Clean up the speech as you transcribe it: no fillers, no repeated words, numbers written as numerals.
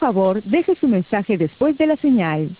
favor, deje su mensaje después de la señal.